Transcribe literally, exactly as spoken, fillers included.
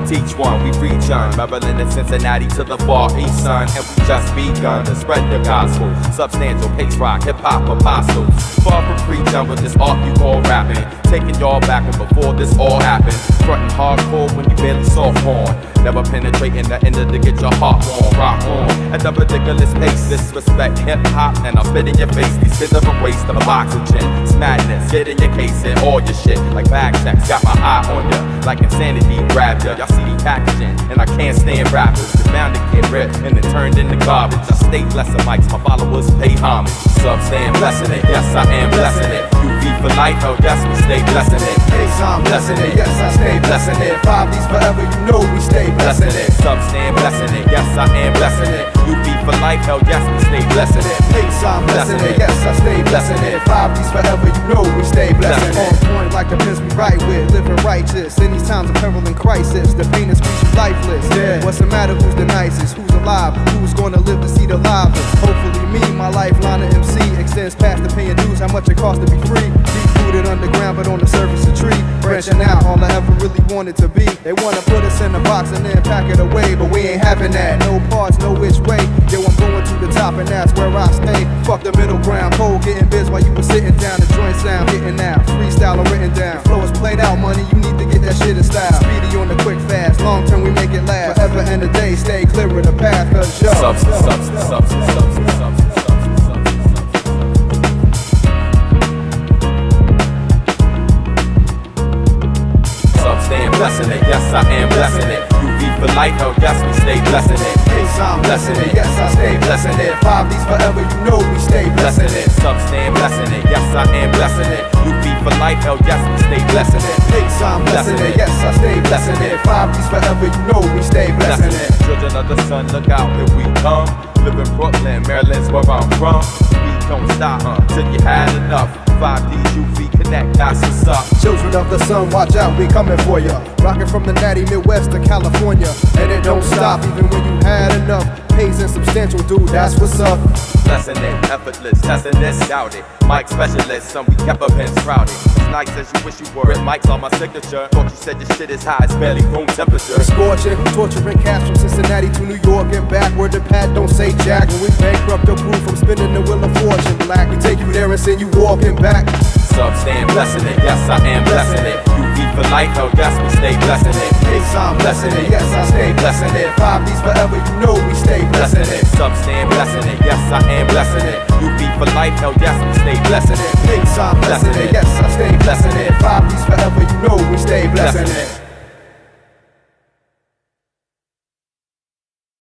teach one, we preach on Maryland and Cincinnati to the far east, son. And we just begun to spread the gospel. Substantial, pace rock, hip-hop apostles. Far from preaching with this art you call rapping. Taking y'all back when before this all happened. Frontin' hardcore when you barely soft porn. Never penetrating the end to get your heart warm. Rock on at the ridiculous pace. Disrespect hip-hop and I'll spit in your face. These kids are a waste of oxygen. It's madness, get in your case and all your shit. Like bag checks, got my eye on ya. Like insanity grabbed ya. Y'all see the packaging and I can't stand rappers. It's bound to get ripped and then turned into garbage. I stay blessing mics, my followers pay homage. Subs stand blessing it, yes I am blessing it. U V for life, oh yes we stay blessing it. Yes I'm blessing it, yes I stay blessing it. Five D's forever, you know we stay blessing it. Subs stand blessing it, yes I am blessing it. U V for life, hell yes we stay blessing it. Yes I'm blessing it, yes I stay blessing it. Five D's forever, you know we stay blessing it. On point like the pins we right with, living righteous. In these times of peril and crisis, the pain is speech lifeless. Yeah. What's the matter? Who's the nicest? Who's alive? Who's gonna live to see the livest? Hopefully me, my lifeline of M C extends past the paying dues. How much it costs to be free? Deep rooted underground, but on the surface a tree. Branching out, all I ever really wanted to be. They wanna put us in a box and then pack it away, but we ain't having that. No parts, no which way. Yo, I'm going to the top and that's where I stay. Fuck the middle ground, cold getting biz while you were sitting down. The joint sound hitting out, freestyle or written down. Flow is played out, money, you need to get that shit in style. Speedy on the quick fast, long term we make it last. Forever and a day, stay clear of the path, cause yo. Substance, substance, substance, substance, substance. Blessing it, yes I am blessing it. U V for life, oh yes we stay blessing it. Yes I'm blessing it, yes I stay blessing it. Five D's forever, you know we stay blessing it. Subs stand blessing it, yes I am blessing it. U V for life, oh yes we stay blessing it. Yes I'm blessing it, yes I stay blessing it. Five D's forever, you know we stay blessing it. Children of the sun, look out, here we come. Live in Brooklyn, Maryland's where I'm from. We don't stop uh, till you had enough. Five D's U V Connect, that's what's up. Children of the sun, watch out, we coming for ya. Rockin' from the natty Midwest to California. And it don't stop even when you had enough. Pays and substantial, dude, that's what's up. Blessing it, effortless, testing this, doubt it. Mic specialist, some we kept up and sprouted. As nice as you wish you were, mics on my signature. Thought you said your shit is high, it's barely room temperature. Scorching, torturing cats from Cincinnati to New York and back. Where the pad don't say jack. When we bankrupt the crew from spinning the wheel of fortune black. We take you there and send you walking back. Subs stand blessing it, yes I am blessing it. U V for life, oh yes we stay blessing it. Yes I'm blessing it, yes I stay blessing it. Five D's forever, you know we stay blessing it. Subs stand blessing it, yes I am blessing it. U V for life, oh yes we stay blessing it. Yes I'm blessing it, yes I stay blessing it. Five D's forever, you know we stay blessing it.